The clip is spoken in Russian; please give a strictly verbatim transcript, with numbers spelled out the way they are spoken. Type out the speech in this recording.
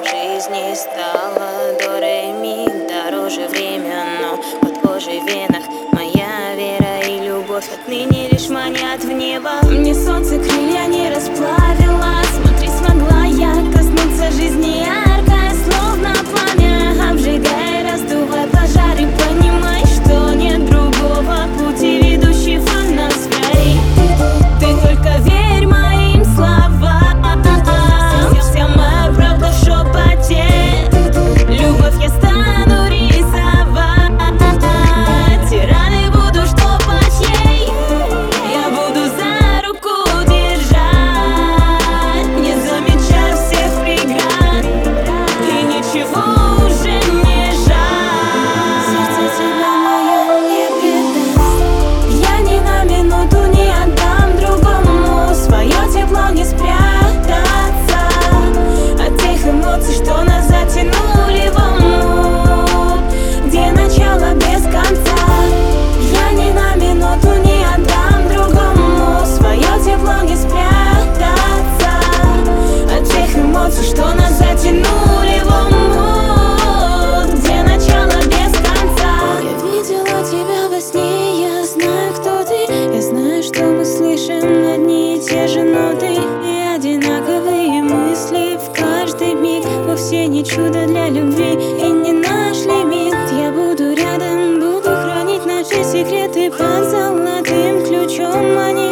жизни стало до ре ми. Дороже время, но под кожей в венах моя вера и любовь отныне лишь манят в небо. Мне солнце крылья не расплавило, смотри, смогла я коснуться жизни яркой, словно пламя, обжигая, раздувая пожары. Понимай, что нет другого пути, ведущего нас в рай. Ты только верь моим словам, вся моя правда в шепоте. Любовь я стану рисовать, и раны буду штопать ей. Я буду за руку держать, не замечая всех преград, и ничего уже не жаль. Сердце тебя мое не предаст, я ни на минуту не отдам другому свое тепло, не спрятаться от тех эмоций, что нас затянули в омут, где начало без конца. Я ни на минуту не отдам другому свое тепло, не спрятаться от тех эмоций, что нас затянули в омут, где начало без конца. Я видела тебя во сне, я знаю, кто ты, я знаю, что мы слышим одни и те же ноты и одинаковые мысли в каждый миг. Вовсе не чудо для любви и не наш лимит. Я буду рядом, буду хранить наши секреты под золотым ключом. Они